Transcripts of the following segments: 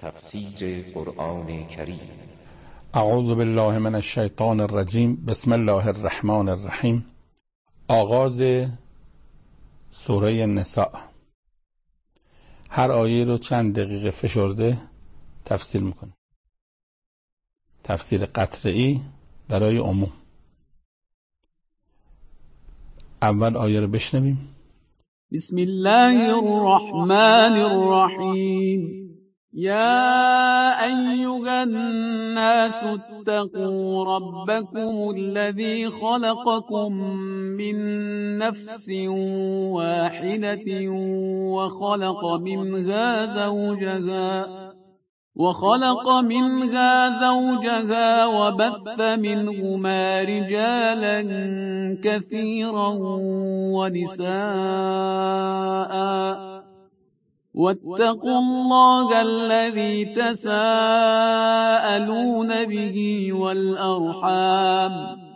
تفسیر قرآن کریم. اعوذ بالله من الشیطان الرجیم. بسم الله الرحمن الرحیم. آغاز سوره نساء. هر آیه رو چند دقیقه فشرده تفسیر میکنه. تفسیر قطعی برای عموم. اول آیه رو بشنویم. بسم الله الرحمن الرحیم. يا أيها الناس اتقوا ربكم الذي خلقكم من نفس واحدة وخلق منها زوجها وبث منهما رجالا كثيرا ونساء واتقوا الله الذي تساءلون به والأرحام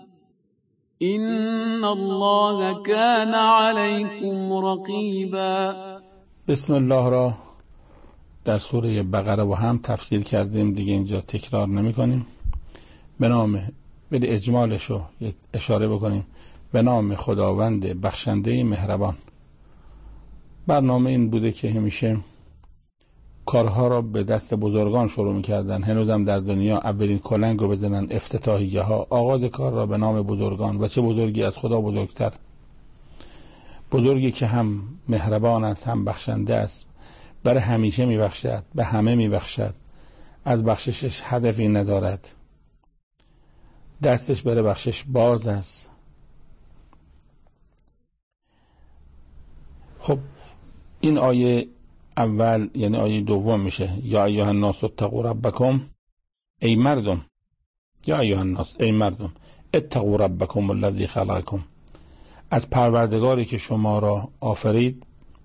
إن الله كان عليكم رقيبا. بسم الله را در سوره بقره و هم تفسیر کردیم، دیگه اینجا تکرار نمی کنیم. به نام اجمالش رو اشاره بکنیم. به نام خداوند بخشنده مهربان. برنامه این بوده که همیشه کارها را به دست بزرگان شروع می‌کردن. هنوزم در دنیا اولین کلنگ رو بزنن، افتتاحیه ها، آغاز کار را به نام بزرگان. و چه بزرگی از خدا بزرگتر، بزرگی که هم مهربان است هم بخشنده است، برای همیشه میبخشد، به همه میبخشد، از بخششش هدفی ندارد، دستش برای بخشش باز است. خب این آیه اول یعنی آیه دوم میشه. یا ایها الناس اتقوا ربکم، ای مردم، یا ایها الناس، ای مردم، اتقوا ربکم الذی خلقکم، از پروردگاری که شما را آفرید،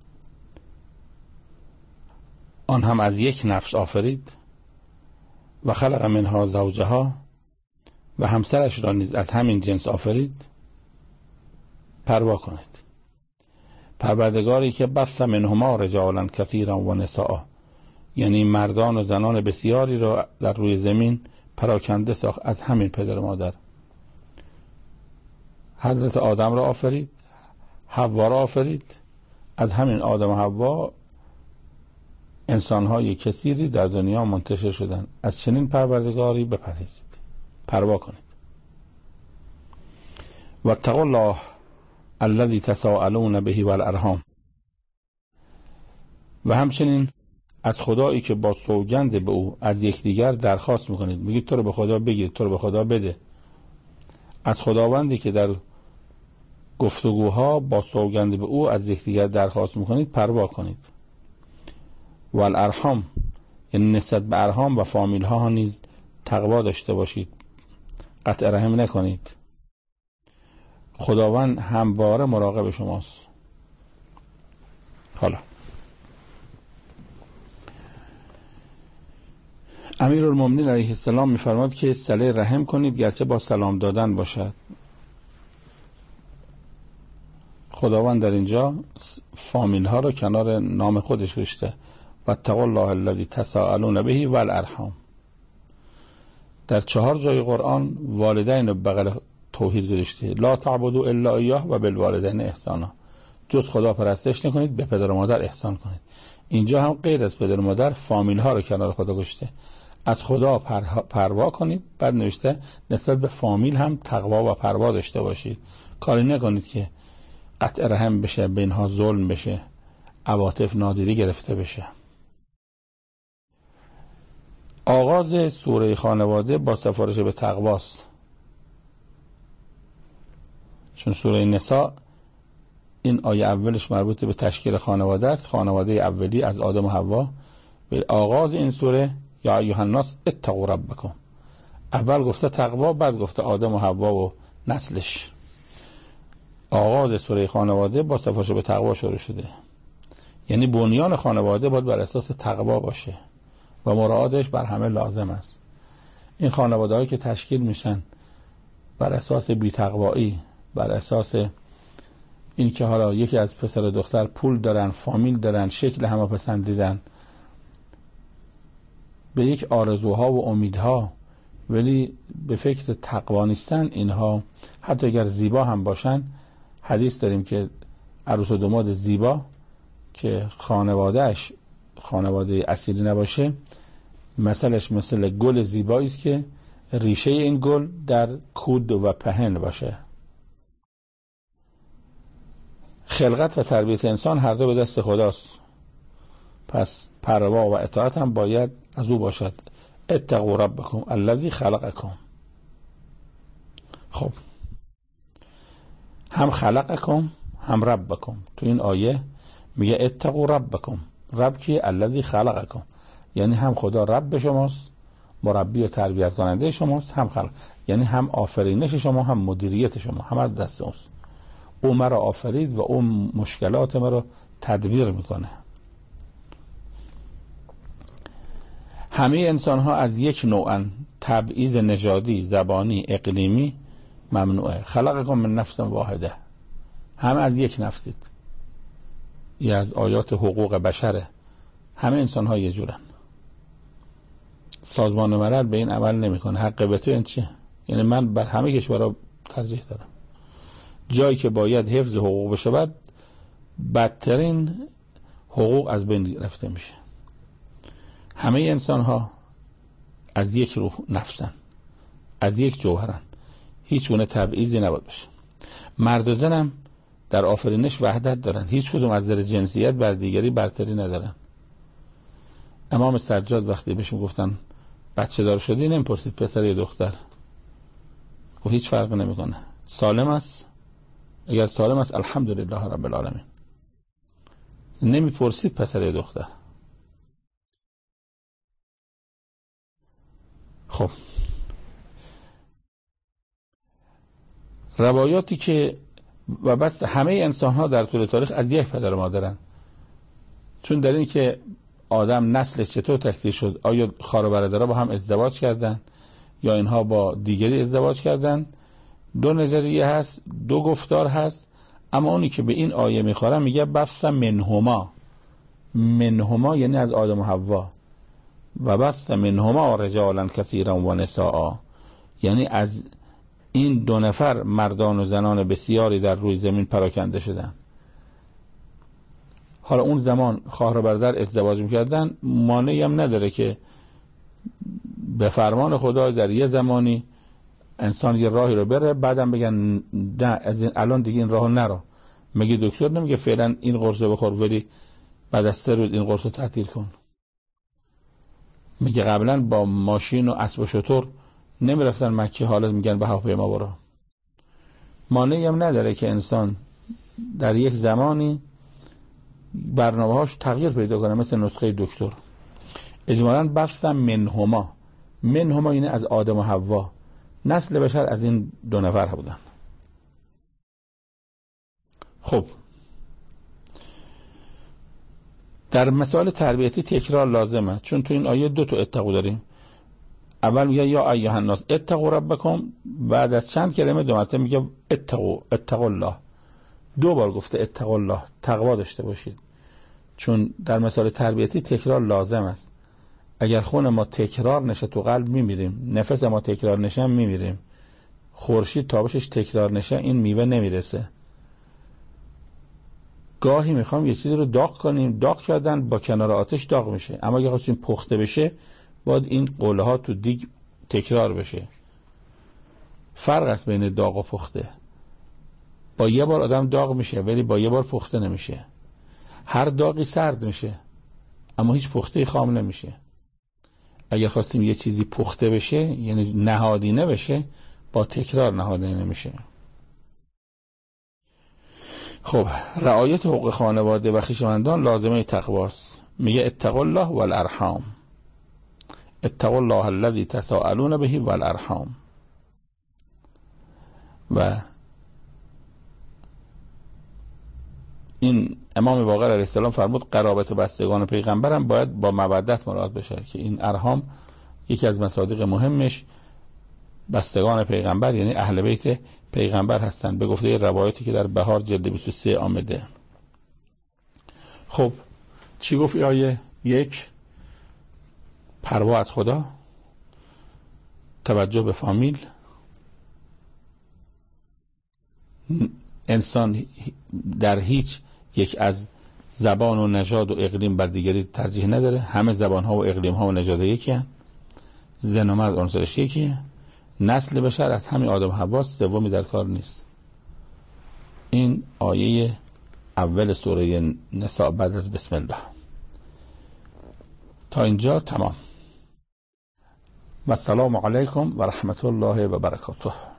آن هم از یک نفس آفرید، و خلق منها زوجها، و همسرش را نیز از همین جنس آفرید. پروا کنید. پروردگاری که بث منهما رجالا کثیرا و نساء، یعنی مردان و زنان بسیاری را در روی زمین پراکنده ساخت از همین پدر و مادر. حضرت آدم را آفرید، حوا را آفرید، از همین آدم و حوا انسان‌های کثیری در دنیا منتشر شدن. از چنین پروردگاری بپرهیزید، پروا کنید. واتقوا الله الذی تساءلون به والارحام، و همچنین از خدایی که با سوگند به او از یکدیگر درخواست میکنید. میگید تو رو به خدا بگیر، تو رو به خدا بده. از خداوندی که در گفتگوها با سوگند به او از یکدیگر درخواست میکنید پروا کنید. والارحام، یعنی نسبت به ارحام و فامیل ها نیز تقوا داشته باشید، قطع رحم نکنید. خداوند همواره مراقب شماست. حالا امیرالمومنین علیه السلام می‌فرماد که صله رحم کنید گرچه با سلام دادن باشد. خداوند در اینجا فامیل ها رو کنار نام خودش گذاشته. واتقوا الله الذی تساءلون به والارحام. در 4 جای قرآن والدین رو بغل توحید گذاشته. لا تعبدوا الا ایاه و بالوالدین احسانا، جز خدا پرستش نکنید، به پدر و مادر احسان کنید. اینجا هم غیر از پدر و مادر فامیل ها رو کنار خدا گذاشته. از خدا پروا کنید. بعد نوشته نسبت به فامیل هم تقوا و پروا داشته باشید. کاری نکنید که قطع رحم بشه، بینها ظلم بشه، عواطف نادیده گرفته بشه. آغاز سوره خانواده با سفارش به تقواست، چون سوره نساء این آیه اولش مربوط به تشکیل خانواده است. خانواده اولی از آدم و حوا. به آغاز این سوره یا ایها الناس اتقوا ربکم، اول گفته تقوا، بعد گفته آدم و حوا و نسلش. آغاز سوره خانواده با سفارش به تقوا شروع شده. یعنی بنیان خانواده باید بر اساس تقوا باشه و مراعاتش بر همه لازم است. این خانواده هایی که تشکیل میشن بر اساس بی‌تقوایی، بر اساس این که حالا یکی از پسر و دختر پول دارن، فامیل دارن، شکل همه پسندیدن، به یک آرزوها و امیدها ولی به فکر تقوا نیستن، اینها حتی اگر زیبا هم باشن، حدیث داریم که عروس و داماد زیبا که خانوادهش خانواده اصیلی نباشه، مثلش مثل گل زیبایی است که ریشه این گل در کود و پهن باشه. خلقت و تربیت انسان هر دو به دست خداست، پس پروا و اطاعت هم باید از او باشد. اتقوا ربکم الذی خلقکم. خب هم خلقکم هم ربکم. تو این آیه میگه اتقوا ربکم. رب کی؟ الذی خلقکم، یعنی هم خدا رب شماست، مربی و تربیت کننده شماست، هم خلق، یعنی هم آفرینش شما هم مدیریت شما، همه دست اوست. او مرا آفرید و او مشکلات مرا تدبیر میکنه. همه انسان ها از یک نوعن، تبعیض نژادی، زبانی، اقلیمی ممنوعه. خلقکم من نفس واحده، همه از یک نفسید. یه از آیات حقوق بشره. همه انسان ها یه جورن. سازمان ملل به این عمل نمیکنه. حق به تو این چیه؟ یعنی من بر همه کشورها ترجیح دارم. جایی که باید حفظ حقوق بشه بعد بدترین حقوق از بین رفته میشه. همه انسان ها از یک روح نفسن، از یک جوهرن، هیچ گونه تبعیضی نباید باشه. مرد و زن هم در آفرینش وحدت دارن، هیچ کدوم از نظر جنسیت بر دیگری برتری ندارن. امام سجاد وقتی بهش گفتن بچه دار شدی، نمیپرسید پسر یا دختر، و هیچ فرق نمیکنه، سالم است، اگر سالم است الحمدلله رب العالمین. نمیپرسید پسر یا دختر. خب روایاتی که و بس همه انسان ها در طول تاریخ از یک پدر و مادرن، چون در این که آدم نسل چطور تکثیر شد، آیا خواهر و برادرها با هم ازدواج کردن یا اینها با دیگری ازدواج کردن، دو نظریه هست، دو گفتار هست. اما اونی که به این آیه میخوره میگه بث منهما. منهما یعنی از آدم و حوا، و بث منهما رجالا کثیرا و نساء، یعنی از این دو نفر مردان و زنان بسیاری در روی زمین پراکنده شدن. حالا اون زمان خواهر و برادر ازدواج میکردن، مانعی هم نداره که به فرمان خدا در یه زمانی انسان یه راهی رو بره، بعدم بگن نه از این الان دیگه این راهو نرو. مگه دکتر نمیگه فعلا این قرص رو بخور ولی بعد از 3 روز این قرص رو تعطیل کن؟ میگه قبلا با ماشین و اسب و شتر نمیرفتن مکه، حالا میگن به هواپیما برو. مانعی هم نداره که انسان در یک زمانی برنامه‌هاش تغییر پیدا کنه، مثل نسخه دکتر. اجمالاً بث منهما. منهما یعنی از آدم و حوا، نسل بشر از این دو نفر بودن. خب در مسائل تربیتی تکرار لازمه، چون تو این آیه 2 تا اتقوا داریم. اول میگه یا ایها الناس اتقوا ربکم، بعد از چند کلمه 2 مرتبه میگه اتقوا الله. 2 بار گفته اتقوا الله، تقوا داشته باشید. چون در مسائل تربیتی تکرار لازم است. اگر خون ما تکرار نشه تو قلب میمیریم، نفس ما تکرار نشه میمیریم، خورشید تابشش تکرار نشه این میوه نمیرسه. گاهی میخوام یه چیزی رو داغ کنیم، داغ کردن با کنار آتش داغ میشه، اما اگه خواستیم پخته بشه باید این قله ها تو دیگ تکرار بشه. فرق است بین داغ و پخته. با یه بار آدم داغ میشه ولی با یه بار پخته نمیشه. هر داغی سرد میشه اما هیچ پخته خام نمیشه. اگر خواستیم یه چیزی پخته بشه یعنی نهادینه بشه، با تکرار نهادینه میشه. خب رعایت حقوق خانواده و خویشاوندان لازمه تقواست. میگه اتقوا الله والارحام. اتقوا الله الذی تساءلون به والارحام. و این امام باقر علیه السلام فرمود قرابت بستگان پیغمبرم باید با مودت مراعات بشه، که این ارحام یکی از مصادیق مهمش بستگان پیغمبر یعنی اهل بیت پیغمبر هستند، به گفته روایتی که در بهار جلد 23 آمده. خب چی گفت آیه 1؟ پروا از خدا، توجه به فامیل. انسان در هیچ یک از زبان و نژاد و اقلیم بر دیگری ترجیح نداره. همه زبان ها و اقلیم ها و نژاد یکی هستند. زن و مرد عنصرش یکیه. نسل بشر از همین آدم و حوا، سومی در کار نیست. این آیه اول سوره نساء بعد از بسم الله. تا اینجا تمام. و السلام علیکم و رحمت الله و برکاته.